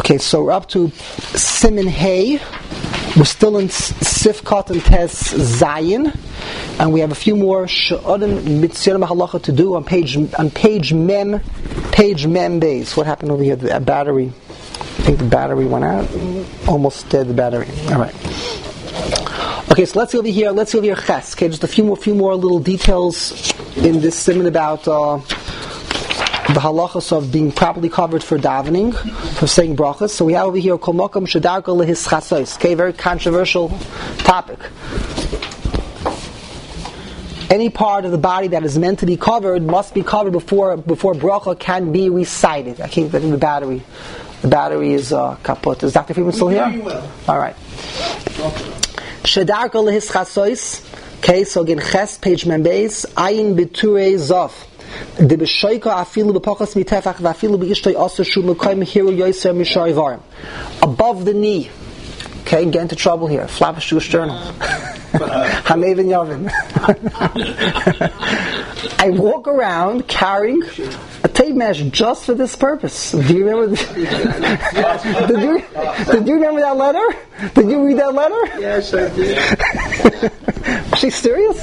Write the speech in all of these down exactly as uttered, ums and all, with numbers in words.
Okay, so we're up to Siman Hay. We're still in Sifkat and Tes Zayin, and we have a few more She'odin Mitzvah Halacha to do on page on page Mem, page Mem Beis. What happened over here? The battery. I think the battery went out. Almost dead. The battery. All right. Okay, so let's see over here. Let's see over here. Ches. Okay, just a few more, few more little details in this siman about uh, the halachas of being properly covered for davening, for saying brachas. So we have over here Kol Makom Shedarka Lehis Chasos. Okay, very controversial topic. Any part of the body that is meant to be covered must be covered before before bracha can be recited. I think that in the battery, the battery is uh, kaput. Is Doctor Friedman still here? All right. Shedarka Lehis Chasos. Okay, so again, Ches, page Membeis, Ayin B'turei Zov. The B'shoika afilu b'pachas mitefach v'afilu b'ishtoi aser shu m'koyim hiru yoyser mishar ivarim. Above the knee. Okay, get into trouble here. Flavish Jewish Journal. Hamevin Yavin. I walk around carrying a tape measure just for this purpose. Do you remember? The, did you did you remember that letter? Did you read that letter? Yes, I did. Is she serious?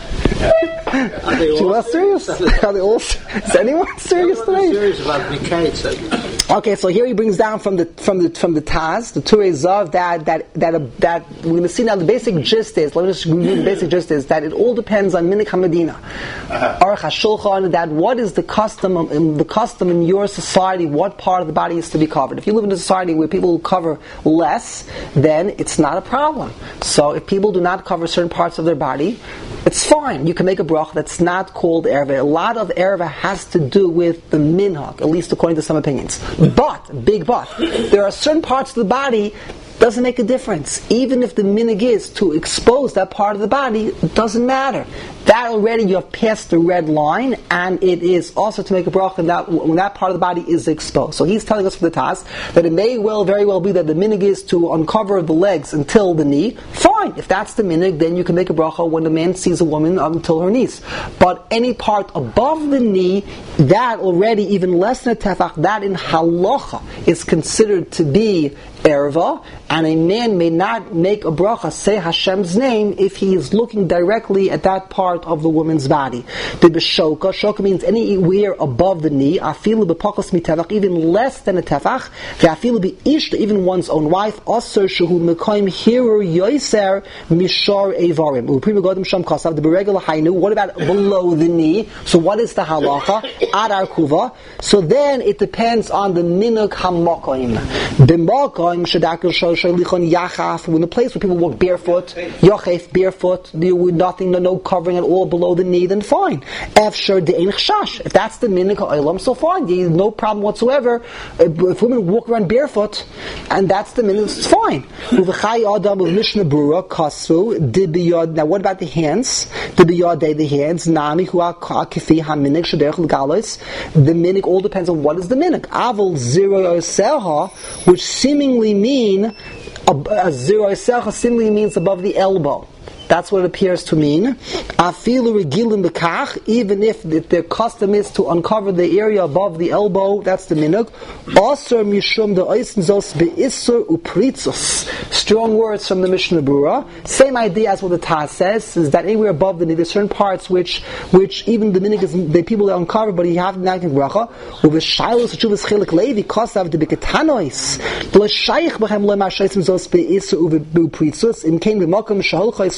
She was serious? Are they all, is anyone serious today? Serious about decades. Okay, so here he brings down from the from the from the Taz, the Turei Zav, that that that uh, that we're going to see now. The basic gist is, let me just review the basic gist is that it all depends on Minik HaMedina, Aruch HaShulchan. That what is the custom in the custom in your society? What part of the body is to be covered? If you live in a society where people cover less, then it's not a problem. So if people do not cover certain parts of their body, it's fine. You can make a brach that's not called erva. A lot of erva has to do with the minhag, at least according to some opinions. But, big but, there are certain parts of the body doesn't make a difference. Even if the minhag is to expose that part of the body, it doesn't matter. That already you have passed the red line, and it is also to make a bracha when that, when that part of the body is exposed. So he's telling us for the Taz that it may well, very well be that the minhag is to uncover the legs until the knee. Fine, if that's the minhag, then you can make a bracha when the man sees a woman until her knees. But any part above the knee, that already even less than a tefach, that in halacha is considered to be erva, and a man may not make a bracha, say Hashem's name, if he is looking directly at that part of the woman's body. The b'shoka, shoka means anywhere above the knee, afilu b'pachas mitefach, even less than a tefach, ve'afilu b'ishta, even one's own wife, aser shehu mekoyim hiru yoyser mishar evarim. U'prim godim sham kasav, the beregel hainu, what about below the knee? So what is the halacha? Adar kuva. So then it depends on the minhag hamakoyim. B'makoyim shadakal shalichon yachaf, when the place where people walk barefoot, yachef, barefoot, with nothing, no, no covering at all below the knee, then fine. Efshar de'ein chashash. If that's the minhag ha'olam, so fine. There's no problem whatsoever. If women walk around barefoot, and that's the minhag, it's fine. Uv'chai adam of Mishnah Brura kasu dibiyad. Now, what about the hands? Dibiyad, the hands. Nami hu'a kifi ha'minhag shaderech l'galos. The minhag all depends on what is the minhag. Aval zero yoseha, which seemingly mean a, a zero yoseha seemingly means above the elbow. That's what it appears to mean. Afilu regilim bekach, even if the, their custom is to uncover the area above the elbow, that's the minhag. Aser mishum the oisensos beisur upritzus. Strong words from the Mishnah Brura. Same idea as what the Taz says, is that anywhere above the knee, there's certain parts which, which even the minhag is the people that uncover, but you have not bracha. Uveshailos chuvas chilik levi kasav de beketanois. The shaykh bechem lema shaisim zos beisur upritzus. In came the makom shaholchais.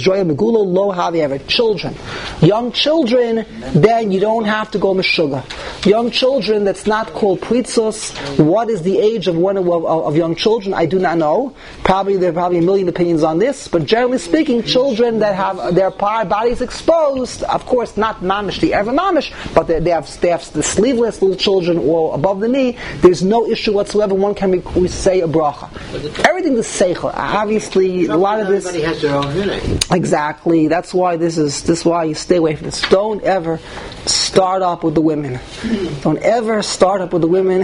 Children, young children, then you don't have to go meshuga. Young children, that's not called pritzus. What is the age of one of, of, of young children? I do not know. Probably there are probably a million opinions on this, but generally speaking, children that have their bodies exposed, of course, not mamish the ever mamish, but they, they have they have the sleeveless little children or above the knee. There's no issue whatsoever. One can we, we say a bracha. Everything is seichel. Obviously, a lot of this. Everybody has their own minute. Exactly. That's why this is. This is why you stay away from this. Don't ever start up with the women. Don't ever start up with the women.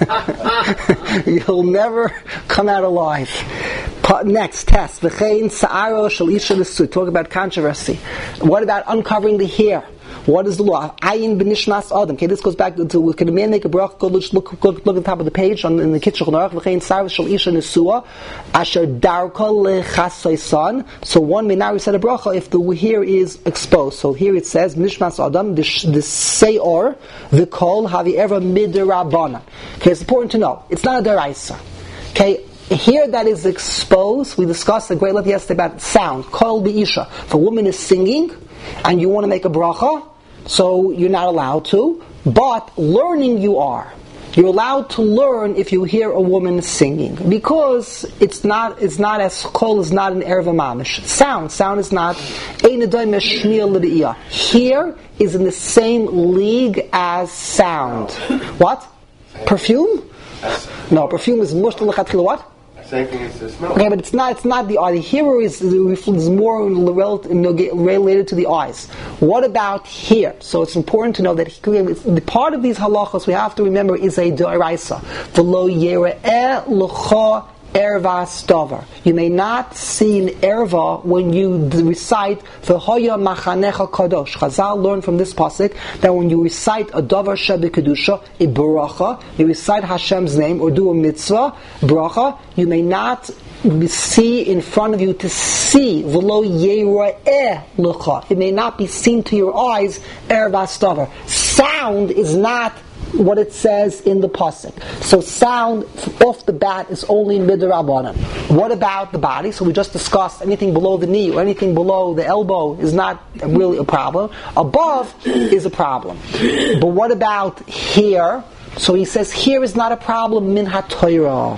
You'll never come out alive. Next test. Talk about controversy. What about uncovering the hair? What is the law? Ayin b'nishmas adam. Okay, this goes back to, to can a man make a bracha? Go look, look, look, look at the top of the page on in the Kitzur Shulchan Aruch. V'chein sarv shel isha nesua asher darka lechasaysan. So one may now recite a bracha if the hair is exposed. So here it says b'nishmas adam the the seor the kol havi ever midrabana. Okay, it's important to know it's not a deraisa. Okay. Here that is exposed, we discussed a great lot yesterday about sound. Kol b'isha. If a woman is singing and you want to make a bracha, so you're not allowed to. But learning you are. You're allowed to learn if you hear a woman singing, because it's not it's not as kol is not an erva mamish. Sound sound is not ein adai meshmiel l'de'iyah. Here is in the same league as sound. What? Perfume? No, perfume is mushta l'chatchila what? Same thing as the smell. Okay, but it's not. It's not the eye. The hearer is, is more related to the eyes. What about here? So it's important to know that the part of these halachos we have to remember is a d'oraisa. V'lo yereh l'cha erva stavar. You may not see an erva when you recite v'hoya machanecha kadosh. Chazal learned from this pasuk that when you recite a davar shebi kedusha, a bracha, you recite Hashem's name or do a mitzvah bracha, you may not see in front of you to see v'lo yereh l'cha. It may not be seen to your eyes erva stavar. Sound is not what it says in the pasuk. So sound off the bat is only midrabanan. What about the body? So we just discussed anything below the knee or anything below the elbow is not really a problem. Above is a problem. But what about here? So he says here is not a problem min haTorah.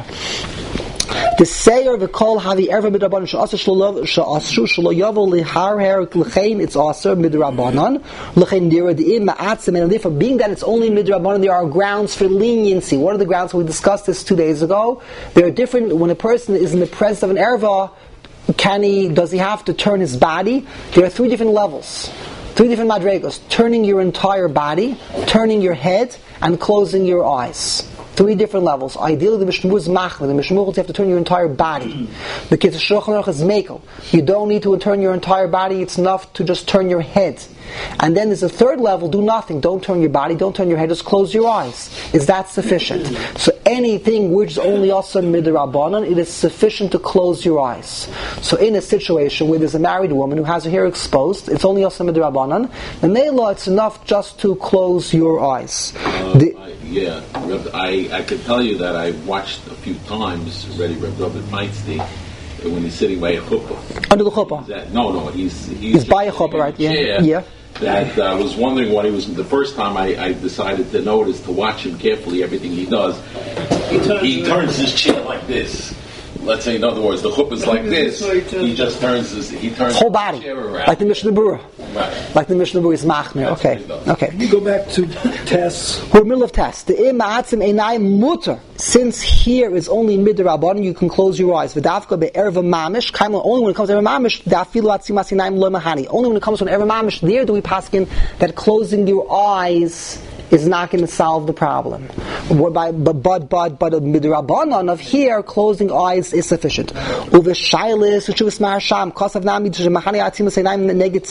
The Seir v'kol havi erva midrabanan she'asur she'asru shelo yavo lihar her l'chein it's asur midrabanan l'chein dira de'im ma'atzim and therefore being that it's only midrabanan there are grounds for leniency. What are the grounds? We discussed this two days ago. There are different when a person is in the presence of an erva. Can he? Does he have to turn his body? There are three different levels. Three different madregos. Turning your entire body, turning your head, and closing your eyes. Three different levels. Ideally, the Mishnah is machmir. The Mishnah you have to turn your entire body. The Kitzur Shulchan Aruch is mekel. You don't need to turn your entire body. It's enough to just turn your head. And then there's a third level. Do nothing. Don't turn your body. Don't turn your head. Just close your eyes. Is that sufficient? So anything which is only also midrabanan, it is sufficient to close your eyes. So in a situation where there's a married woman who has her hair exposed, it's only also midrabanan. The Neila, it's enough just to close your eyes. Uh, the, I, yeah, I, I could tell you that I watched a few times already Reb David Feinstein when he's sitting by a chuppah. Under the chuppah? That, no, no, he's he's, he's by a chuppah, right? Yeah, chair. yeah. That I uh, was wondering what he was. The first time I, I decided to notice to watch him carefully, everything he does. He turns, he turns his chair like this. Let's say, in other words, the chuppah is like this. He just turns his he turns whole body, his chair around. like the Mishnah Berurah. Right. Like the Mishnah Berurah is machmir. Okay, okay. Can you go back to tests? We're in the middle of tests. The imaatzim einai mutter. Since here is only midrabanan, you can close your eyes. V'dafka be'erva mamish. Only when it comes to erva mamish, dafilu atzimas einayim lo mahani. Only when it comes to an erva mamish, there do we paskin that closing your eyes is not going to solve the problem. But but but but but a midrabanan of here, closing eyes is sufficient. Uveshailis uchuvas marasham kosav nami mahani atzimas einayim neged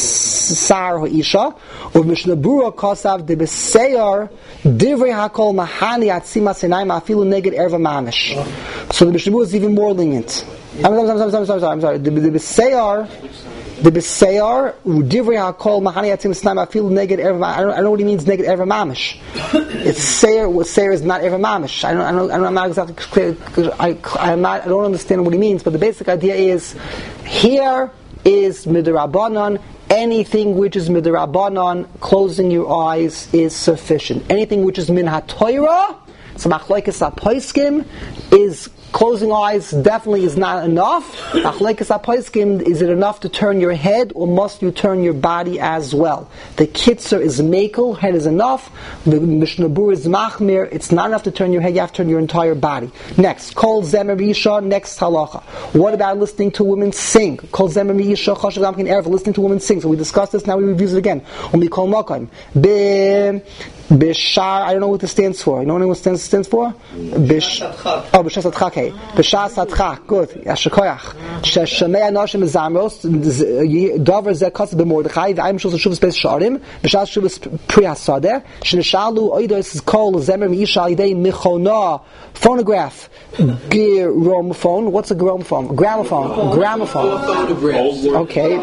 sar ha'isha. Uvmishnah Berurah kosav de beseir divrei hakol mahani atzimas einayim afilu neged erva mamish. So the Mishnah Berurah is even more lenient. I'm sorry, I'm sorry, I'm sorry, I'm sorry. The beseir. The B'seyar, Divrei HaKol, Mahani Yatzim Snai, Afilu Neged Erva. I don't, I don't know what he means, Neged Erva Mamish. It's Seir, what Seir is not Erva Mamish. I don't, I don't, I don't, I'm not exactly clear, I, I'm not, I don't understand what he means, but the basic idea is, here is Midrabanan, anything which is Midrabanan, closing your eyes is sufficient. Anything which is Min HaTorah, so Machlokes HaPoskim, is closing eyes definitely is not enough. Machlokes HaPoskim, is it enough to turn your head, or must you turn your body as well? The Kitzur is mekel, head is enough. The Mishnah Berurah is machmir, it's not enough to turn your head, you have to turn your entire body. Next, Kol Zemer Isha, next halacha. What about listening to women sing? Kol Zemer Isha, Choshev Gamkin Erev, listening to women sing. So we discussed this, now we review it again. When we call Makam, Be Bishar, I don't know what this stands for. You know what it stands for? Bish. Oh, Bishas Atchak. Okay. Bishas Atchak. Good. Yashikoyach. Sheshamei Anoshim Zamros. Dover Zekos B'Mordechai. V'ayim Shul Shuvas Beis Sharim. Bishas Shuvas Pri Hasadeh. Shenishalu Oidos Kol Zemer Miisha Yidei Michona. Phonograph. Gramophone. What's a gramophone? Gramophone. Gramophone. Okay.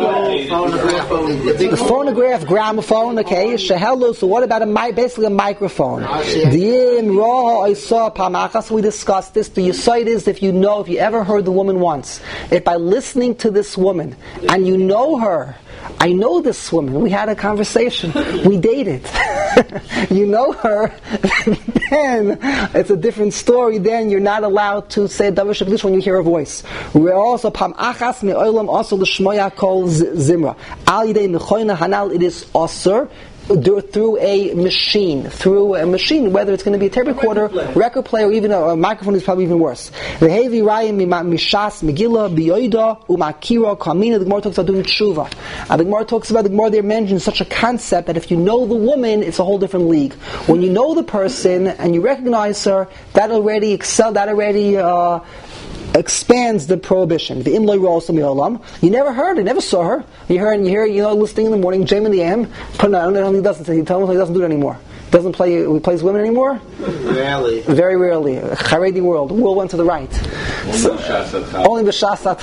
The phonograph, gramophone. Okay. Shehelu. So what about a mic? Basically a microphone. Dim Raw. I saw Pamachas. We discussed this. The Yesod is if you know, if you ever heard the woman once, if by listening to this woman and you know her. I know this woman. We had a conversation. We dated. You know her. Then it's a different story. Then you're not allowed to say Davar Sheklish when you hear her voice. We're also Pam Achas Me'olam also l'shmoya kol zimra. Al yidei mechoyna hanal. It is osur. Through a machine, through a machine, whether it's going to be a tape recorder, record player, or even a, a microphone is probably even worse. The Hevi Rayim Mishas Megillah Biyoida Umakira Kamina. The Gemara talks about doing tshuva. Uh, the Gemara talks about the Gemara there mentions such a concept that if you know the woman, it's a whole different league. When you know the person and you recognize her, that already excel. That already. Uh, expands the prohibition. The imlay also miolam. You never heard her, never saw her. You hear and you hear, you know, listening in the morning, Jam in the A M. Put on, no, he doesn't. He tells me he doesn't do it anymore. Doesn't play. He plays women anymore. Rarely. Very rarely. Haredi world. World went to the right. So, only the shasat.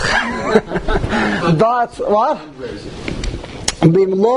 But what? You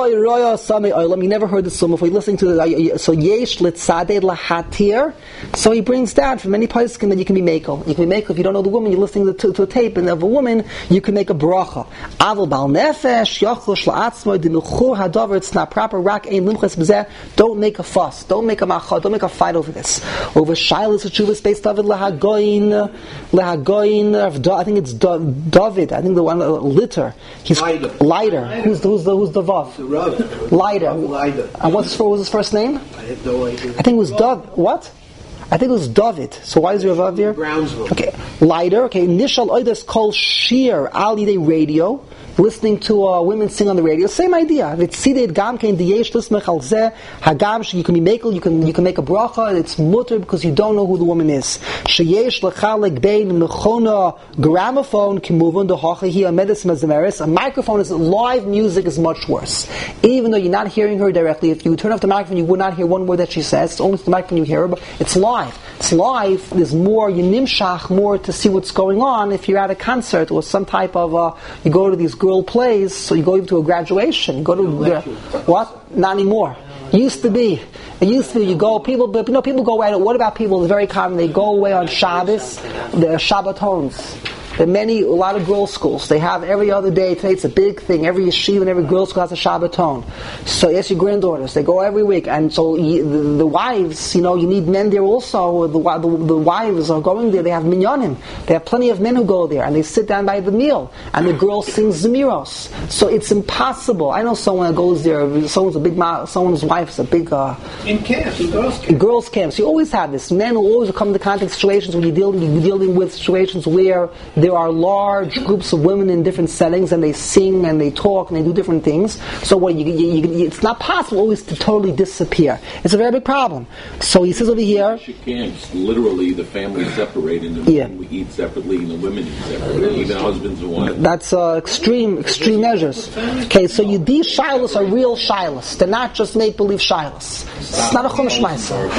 never heard the sum. If we're listening to the so yesh litzadeh lahatir, so he brings down from many places that you can be makel. You can be makel if you don't know the woman. You're listening to, to a tape and of a woman, you can make a bracha. Aval bal nefesh yachlosh laatzmo dinuchur hadavar. It's not proper. Rak ein limches b'zeh. Don't make a fuss. Don't make a machad. Don't make a fight over this. Over shilas chuvas based David lahagoin lahagoin. I think it's David. I think the one uh, litter. He's lighter. lighter. Who's the who's the who's the vav? The Rav. Lighter. Lighter. And what's his, what was his first name? I have no idea. I think it was Dav. What? I think it was David. So why is there a vav there? Brownsville. Okay. Lighter. Okay. Nishal oidas kol shir al yidei radio. Listening to uh, women sing on the radio, same idea. You can be makel, you can you can make a bracha. It's mutter because you don't know who the woman is. Gramophone can move on the a microphone is live music is much worse. Even though you're not hearing her directly, if you turn off the microphone, you would not hear one word that she says. It's only the microphone you hear her, but it's live. It's live. There's more you nimshach more to see what's going on. If you're at a concert or some type of uh, you go to these girl plays, so you go even to a graduation. You go to uh, what? Not anymore. Used to be. It used to be. You go. People, but you know, people go away. What about people? It's very common. They go away on Shabbos. They're Shabbatons. There are many, a lot of girls' schools. They have every other day. Today it's a big thing. Every yeshiva and every girls' school has a Shabbaton. So yes, your granddaughters, they go every week. And so you, the, the wives, you know, you need men there also. The, the, the wives are going there. They have minyanim. They have plenty of men who go there. And they sit down by the meal. And the girl sings Zemiros. So it's impossible. I know someone that goes there. Someone's a big, someone's wife is a big... Uh, in camps, in girls' camps. Girls' camps. You always have this. Men will always come into contact situations when you're dealing, you're dealing with situations where there are large groups of women in different settings, and they sing and they talk and they do different things. So what you, you, you, it's not possible always to totally disappear. It's a very big problem. So he says over here, camps, literally the family separated, and the yeah. men we eat separately, and the women eat separately, even husbands and wives. That's uh, extreme, extreme measures. Okay, so you, these shilas are real shilas. They're not just make believe shilas. It's not a chumash ma'aser.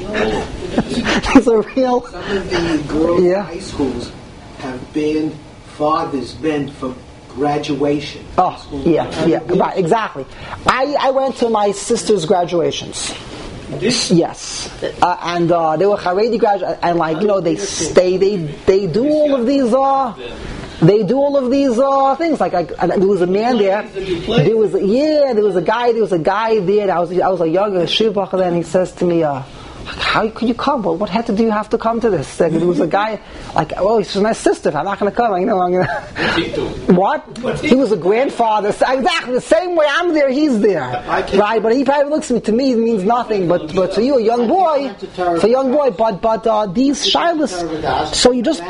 These are real. Some of the girls' yeah. high schools have banned fathers men for graduation. Oh, yeah, yeah, right, exactly. I, I went to my sister's graduations. This? Yes, uh, and uh, they were Haredi graduates, and like you know, they they they they do all of these. Uh, They do all of these uh, things. Like, like and there was a man there. There was a, yeah, there was a guy. There was a guy there. I was I was a younger shivach, and he says to me, uh, "How could you come? Well, what head do you have to come to this?" Like, there was a guy like, "Oh, she's my sister. I'm not going to come. You know, I'm going to." What? He was a grandfather. Exactly the same way I'm there. He's there, right? But he probably looks at me. To me, it means nothing. But but to you, a young boy, for a young boy. But but uh, these shilas. So you just.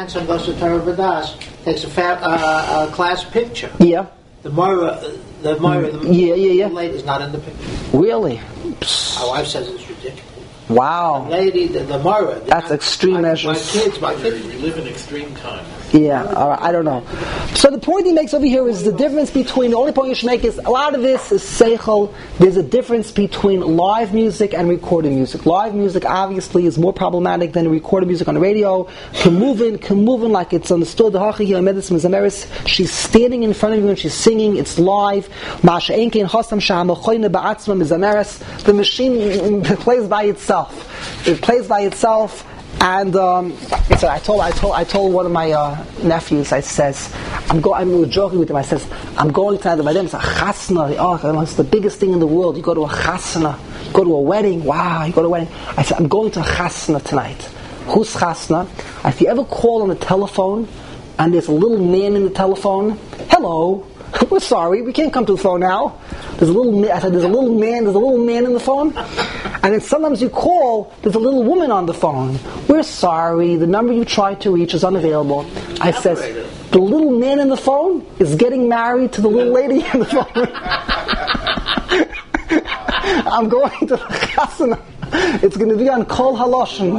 Takes a fat, uh, uh, class picture. Yeah. The Moira, the Moira, the yeah, yeah, yeah. lady is not in the picture. Really? My wife says it's music. Wow. The lady, the, the Mara. That's my, extreme my, measures. My kids, my kids. We live in extreme times. Yeah, all right, I don't know. So the point he makes over here is the difference between, the only point you should make is, a lot of this is seichel. There's a difference between live music and recorded music. Live music obviously is more problematic than recorded music on the radio. Can move in, can move in like it's understood. She's standing in front of you and she's singing, it's live. The machine plays by itself. It plays by itself. And um, so I told, I told, I told one of my uh, nephews. I says, "I'm going." I'm joking with him. I says, "I'm going to the It's a chasna. Oh, it's the biggest thing in the world. You go to a chasna, you go to a wedding. Wow, you go to a wedding." I said, "I'm going to a chasna tonight." Who's chasna? If you ever call on the telephone, and there's a little man in the telephone, hello. We're sorry, we can't come to the phone now. There's a little man, I said, there's a little man, there's a little man in the phone. And then sometimes you call, there's a little woman on the phone. We're sorry, the number you tried to reach is unavailable. I says, the little man in the phone is getting married to the little lady in the phone. I'm going to the chasana. It's going to be on Kol Haloshin.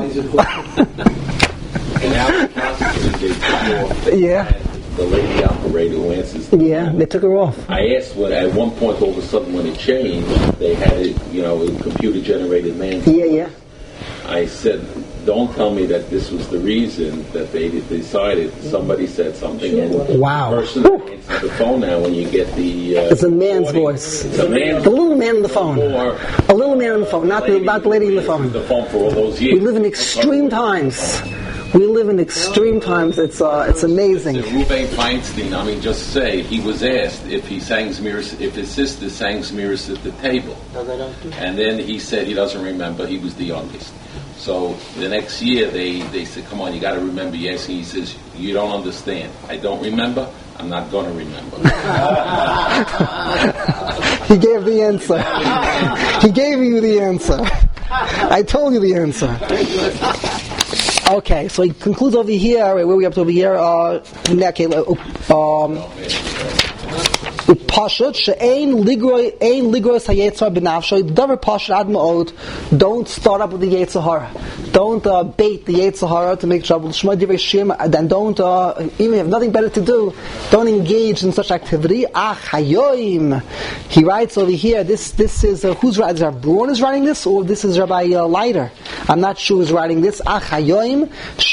Yeah. The lady operator who answers. Yeah, they took her off. I asked when at one point all of a sudden when it changed, they had it, you know, a computer generated man. Yeah, yeah. I said, don't tell me that this was the reason that they decided. Somebody said something, and wow. the person that answers the phone now when you get the. Uh, it's a man's voice. It's a man's. A little man on the phone. Or a little man on the phone, not the, not the lady on the phone. The phone for all those years. We live in extreme times. We live in extreme times. It's uh, it's amazing. Ruben Feinstein, I mean, just say he was asked if he sang Zmiris, if his sister sang Zmiris at the table, and then he said he doesn't remember. He was the youngest. So the next year they, they said, "Come on, you got to remember." Yes, and he says, "You don't understand. I don't remember. I'm not going to remember." He gave the answer. He gave you the answer. I told you the answer. Okay, so he concludes over here. Wait, where are we up to over here? Uh, okay, um, Pashut she'ein ligroy ein ligroy hayetzar b'nafshay. Davar pashut ad ma'od. Don't start up with the Yetzer Hara. Don't uh, bait the Yetzer Hara to make trouble. Shema divrei shim. Then don't uh, even if you have nothing better to do. Don't engage in such activity. Ach hayoim. He writes over here. This this is uh, who's writing? Is Rabbi Braun is writing this, or this is Rabbi uh, Leiter? I'm not sure who's writing this. Ach hayoim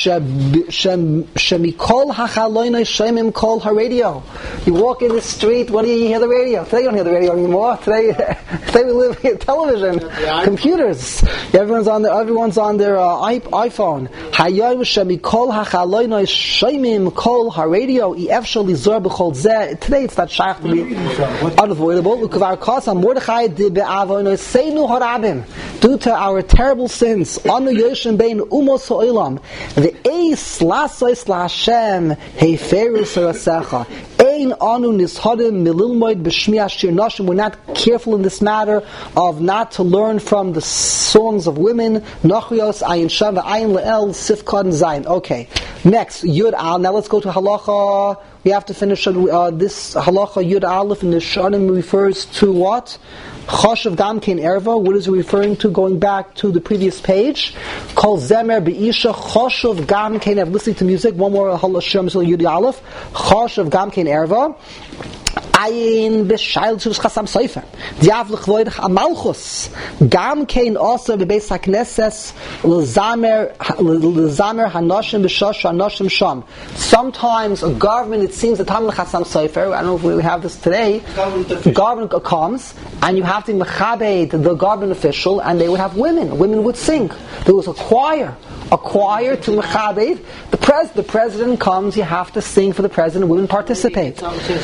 shemikol hachaloinay shemim kol haradio. You walk in the street. What do you hear? The radio. Today you don't hear the radio anymore. Today, today we live in television, computers. Everyone's on their everyone's on their uh, iPhone. Hayom shemikol hachaloinay shemim kol haradio. Efshal lizor b'chol zeh. Today it's not shaykh to be unavoidable. Ukvar kasam Mordechai di be'avonos seinu harabim. Due to our terrible sins, anu yoshem bein umos ha'olam. The eis lasois laHashem heiferus harasecha. Ein anu nishadim mililmoid b'shmiya shir nashim. We're not careful in this matter of not to learn from the songs of women. Nachrios ayin shav ayin le'el sifkad zayin. Okay, next Yud Al. Now let's go to halacha. We have to finish uh, this halacha Yud Aleph in the Shanim refers to what? Choshev Gamkein Erva. What is it referring to? Going back to the previous page. Kol Zemer Be'isha Choshev Gamkein Erva. Listening to music. One more halacha Yud Aleph. Choshev Gamkein Erva. Ayin b'shayl tzuvus chasam soifer. Diav l'chvoid hamalchus. Gam kein also bebeis hakneses l'zamer l'zamer hanoshim b'shosh hanoshim sham. Sometimes a government, it seems, the time of chasam soifer. I don't know if we have this today. The government comes and you have to mechabed the government official, and they would have women. Women would sing. There was a choir. A choir to mechabed. The pres the president comes. You have to sing for the president. Women participate.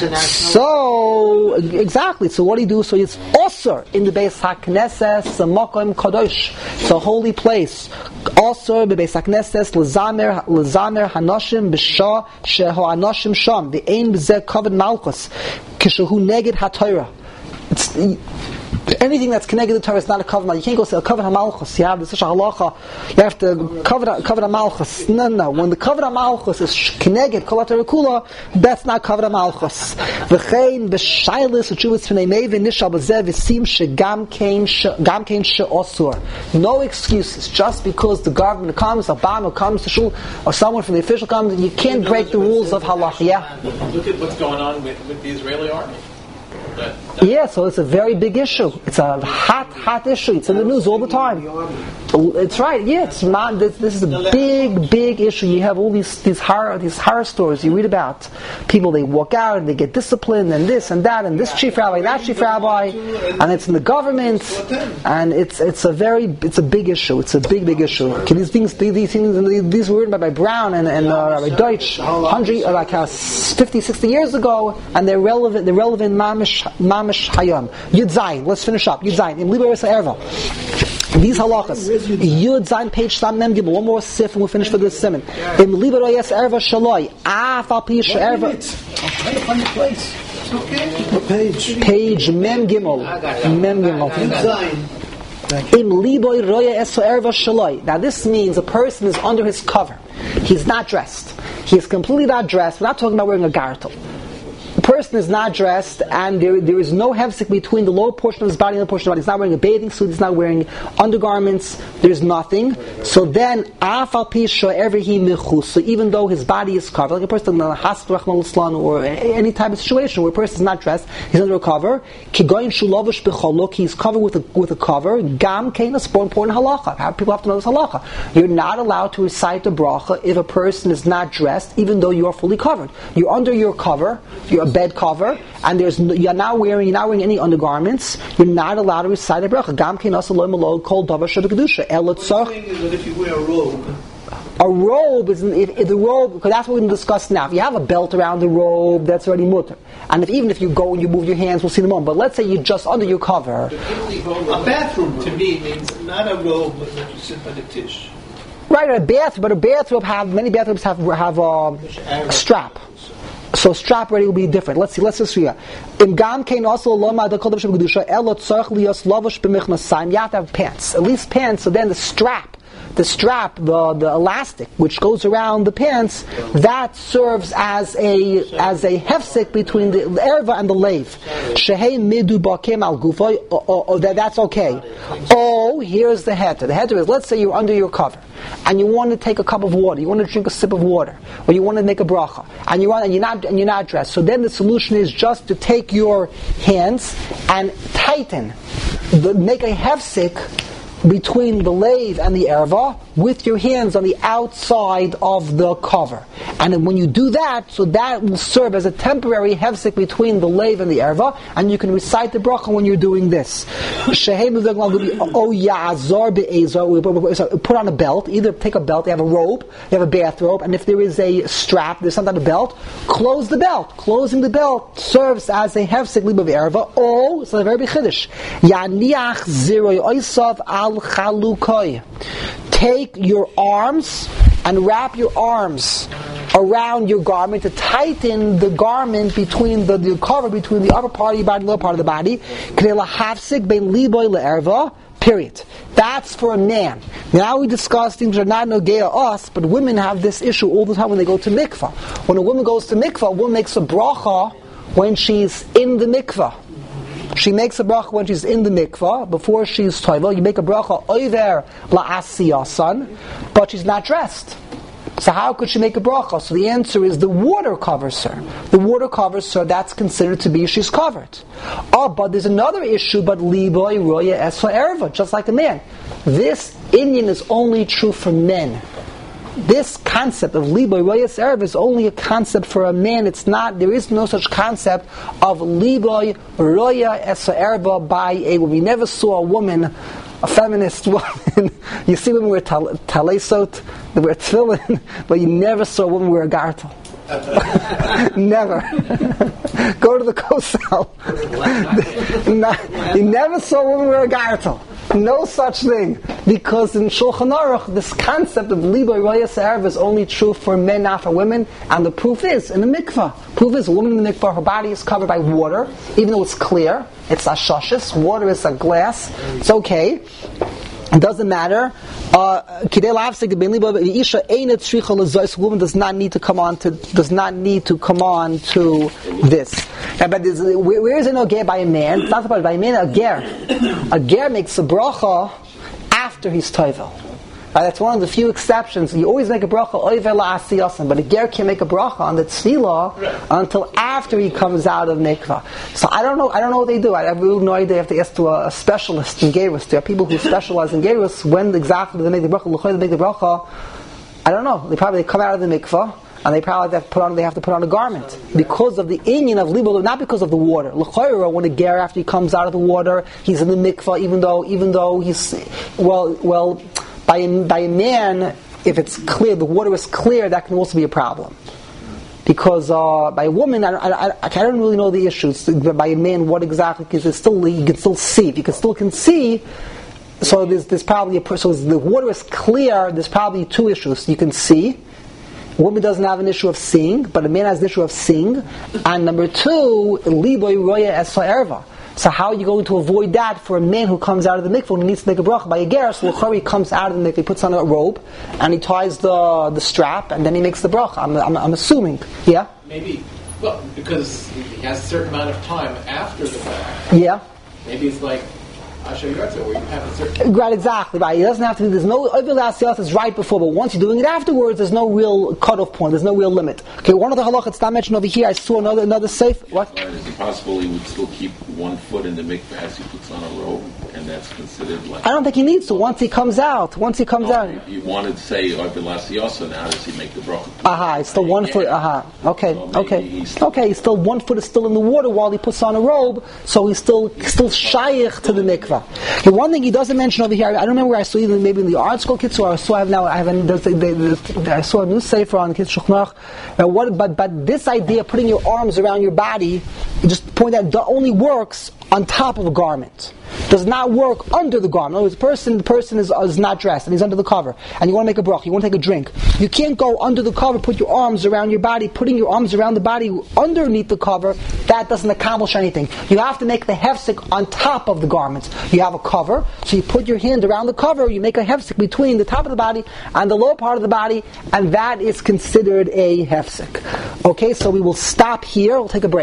So exactly. So what do you do? So it's also in the Beis HaKnesses, the Makom Kadosh. It's a holy place. Also the Beis HaKnesses, lezamer lezamer hanoshim b'shah sheho hanoshim sham. The ein b'zeh kavod malchus kishehu neged haTorah. It's Anything that's connected to the Torah is not a cover. You can't go say a cover hamalchus. You have this such a halacha. You have to cover cover hamalchus. No, no. When the cover hamalchus is connected kol Torah kula, that's not cover hamalchus. V'chein b'shaylis u'tshuvas pnei meiv nishal b'zeh v'sim shegam kein gam kein she'osur. No excuses. Just because the government comes, a Obama comes to shul, or someone from the official comes, you can't break the rules of halacha. Yeah. Look at what's going on with, with the Israeli army. That, that Yeah, so it's a very big issue. It's a hot, hot issue. It's in the news all the time. It's right. Yeah, it's not. This, this is a big, big issue. You have all these these horror these horror stories you read about. People, they walk out and they get disciplined and this and that and this chief rabbi, that chief rabbi, and it's in the government, and it's it's a very it's a big issue. It's a big, big issue. Okay, these things these, these things these were written by, by Brown and and uh, Rabbi Deutsch, hundred uh, like uh, fifty, sixty years ago, and they're relevant. They're relevant. Mamish Mamish Hayam. Yud Zayin. Let's finish up. Yud Zayin. In Liber Erva. These halachas. Yud Zayin page Sam Mem Gimel. One more sif and we'll finish for this simon. In Liber Erva Shaloi. Afal Pish Erva. I'm trying to find the place. It's okay. What page? Page Mem Gimel. Mem Gimel. Im liboy roya eso erva shaloi. Now this means a person is under his cover. He's not dressed. He is completely not dressed. We're not talking about wearing a gartel. The person is not dressed, and there there is no hefsek between the lower portion of his body and the portion of his body. He's not wearing a bathing suit. He's not wearing undergarments. There's nothing. So then, afal pisha every mechus. So even though his body is covered, like a person in a hospital or any type of situation where a person is not dressed, he's under a cover. Kigoyin shulavish becholuk. He's covered with a with a cover. Gam keinas more important halacha. How people have to know this halacha. You're not allowed to recite the bracha if a person is not dressed, even though you are fully covered. You're under your cover. You're a bed cover, and there's no, you're not wearing you're not wearing any undergarments. You're not allowed to recite a bracha. Gam kein asal lo malod kol davar shebekdusha. The thing is that if you wear a robe, a robe is if, if the robe, because that's what we're going to discuss now. If you have a belt around the robe, that's already mutter. And if even if you go and you move your hands, we'll see in a moment. But let's say you're just under your cover. a bathroom to me means not a robe, but that you sit by the tish. Right, a bath, but a bathrobe have many bathrobes have have uh, a strap. So strap ready will be different. Let's see. Let's just see. In Gam Kain also Loma the Kodesh B'Kedusha Elo Tzarich Lios Lavush B'Michmasayim. You have to have pants, at least pants. So then the strap, the strap, the the elastic which goes around the pants, that serves as a as a hefsek between the, the erva and the lave. Shehei midu bakem al gufoy. Oh, that that's okay. Oh, here's the heter. The heter is, let's say you're under your cover, and you want to take a cup of water, you want to drink a sip of water, or you want to make a bracha, and you want and you're not and you're not dressed. So then the solution is just to take your hands and tighten, the, make a hefsek between the lave and the erva with your hands on the outside of the cover. And then when you do that, so that will serve as a temporary hefsek between the lave and the erva, and you can recite the bracha when you're doing this. Put on a belt, either take a belt, you have a robe, you have a bathrobe, and if there is a strap, there's something on the belt, close the belt. Closing the belt serves as a hefsek liba erva. Oh, it's a very big chiddush. Yaniach ziroi oisav al chalukoi. Take your arms and wrap your arms around your garment to tighten the garment between the, the cover between the upper part of your body and the lower part of the body. Period. That's for a man. Now we discuss things that are not nogea us, but women have this issue all the time when they go to mikvah. When a woman goes to mikvah, a woman makes a bracha when she's in the mikvah. She makes a bracha when she's in the mikvah, before she's toivel. You make a bracha oiver la'asiyasan, but she's not dressed. So how could she make a bracha? So the answer is the water covers her. The water covers her, that's considered to be she's covered. Oh, but there's another issue, but liboy roya esfa erva, just like a man. This inyan is only true for men. This concept of liboy royas erva is only a concept for a man. It's not. There is no such concept of liboy roya esa erva by a woman. We never saw a woman, a feminist woman. You see women wear tal- talesot, they wear tefillin, but you never saw a woman wear a gartel. Never. Go to the kosel. You never saw a woman wear a gartel. No such thing. Because in Shulchan Aruch, this concept of Liboy Roya Se'erva is only true for men, not for women. And the proof is in the mikvah. Proof is a woman in the mikvah, her body is covered by water, even though it's clear. It's a shashis. Water is a glass. It's okay. It doesn't matter. Uh, woman does not need to come on to does not need to come on to this. Now, but where, where is it no ger by a man? It's not about by a man. A ger, a ger makes a bracha after he's toivel. Right, that's one of the few exceptions. You always make a bracha oivel la'asiyasim, but a ger can't make a bracha on the tefillah until after he comes out of mikvah. So I don't know. I don't know what they do. I have really no idea. I have to ask to a, a specialist in gerus. There are people who specialize in gerus. When exactly they make the bracha? L'choy they make the bracha. I don't know. They probably come out of the mikvah. And they probably have to put on. They have to put on a garment because of the inyan of libel, not because of the water. L'chayra, when a ger after he comes out of the water, he's in the mikvah, even though, even though he's well, well. By a, by a man, if it's clear, the water is clear, that can also be a problem. Because uh, by a woman, I, I, I don't really know the issues. By a man, what exactly? Because it's still you can still see. If you can still can see, so there's there's probably a so the water is clear. There's probably two issues. You can see. A woman doesn't have an issue of seeing, but a man has an issue of seeing. And number two, liboy roya es ha'erva. So how are you going to avoid that for a man who comes out of the mikvah and needs to make a bracha by a ger? So l'chari comes out of the mikvah, he puts on a robe, and he ties the the strap, and then he makes the bracha. I'm, I'm, I'm assuming, yeah? Maybe, well, because he has a certain amount of time after the fact. Yeah. Maybe it's like Asher Yotze, where you have a certain... Right, exactly, right. It doesn't have to be, there's no, Oivil Asiyas is right before, but once you're doing it afterwards, there's no real cutoff point, there's no real limit. Okay, one of the halachas it's not mentioned over here, I saw another another safe, what? Is it possible he would still keep one foot in the mikveh as he puts on a robe, and that's considered like... I don't think he needs to, once he comes out, once he comes no, out. If you wanted to say, Oivil Asiyasa, now does he make the bracha? Aha, it's still one foot, aha, okay, So okay. he's still- Okay, he's still, one foot is still in the water while he puts on a robe, so he's still still shaykh to the mikveh. Okay, one thing he doesn't mention over here, I don't remember where I saw either maybe in the art school kids, or I saw I have now I have a, there's a, there's, I saw a new sefer on kids Shulchan Aruch. Uh, what but but this idea of putting your arms around your body, you just point out, that only works on top of a garment. Does not work under the garment. In other words, the person, the person is, is not dressed and he's under the cover, and you want to make a bracha, you want to take a drink. You can't go under the cover, put your arms around your body. Putting your arms around the body underneath the cover, that doesn't accomplish anything. You have to make the hefsek on top of the garments. You have a cover, so you put your hand around the cover, you make a hefsek between the top of the body and the lower part of the body, and that is considered a hefsek. Okay, so we will stop here, we'll take a break.